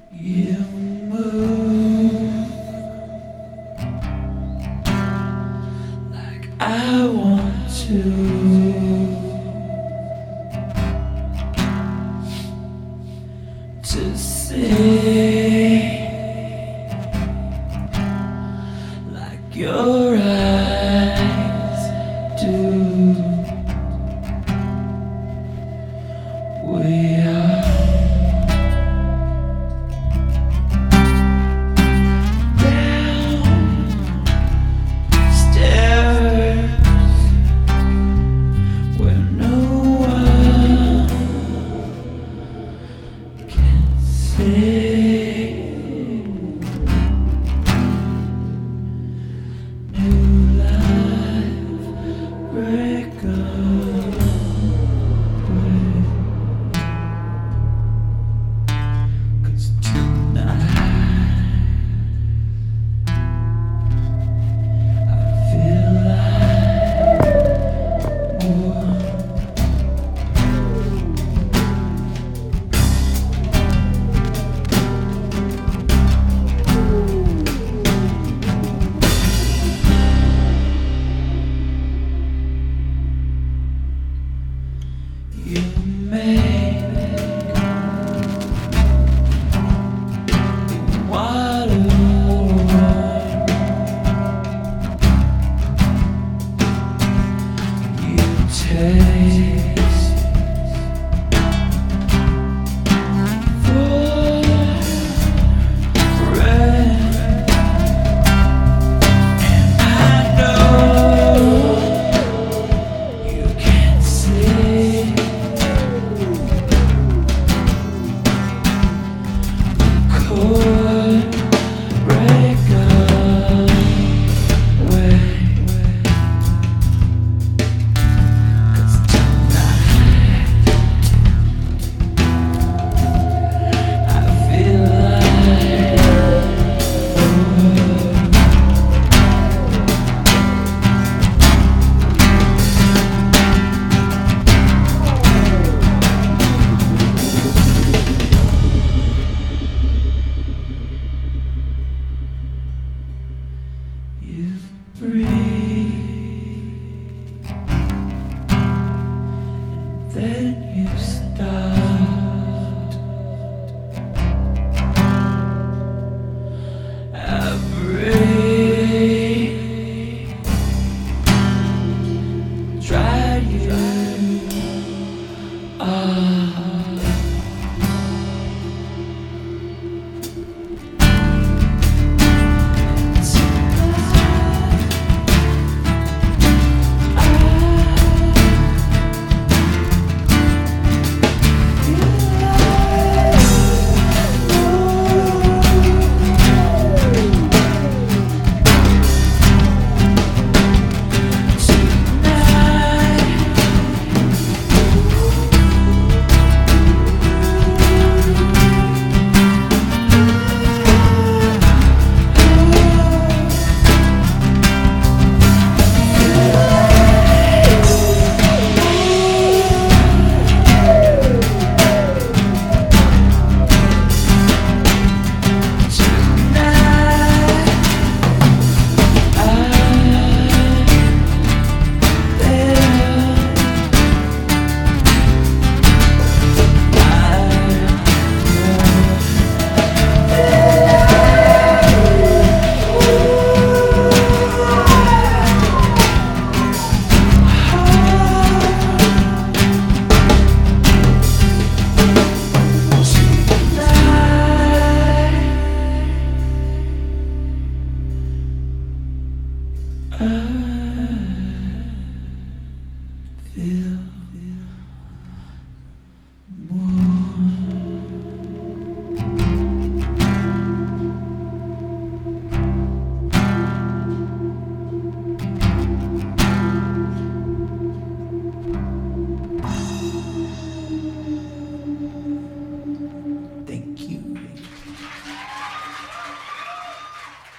You move like I want to say like your eyes do. We are downstairs where no one can see. New life break away. 'Cause tonight I feel like more. You make water warm. You taste foreign, and I know you can't see. Could break away. 'Cause tonight I feel like you breathe, then you start. I breathe, try you are. I feel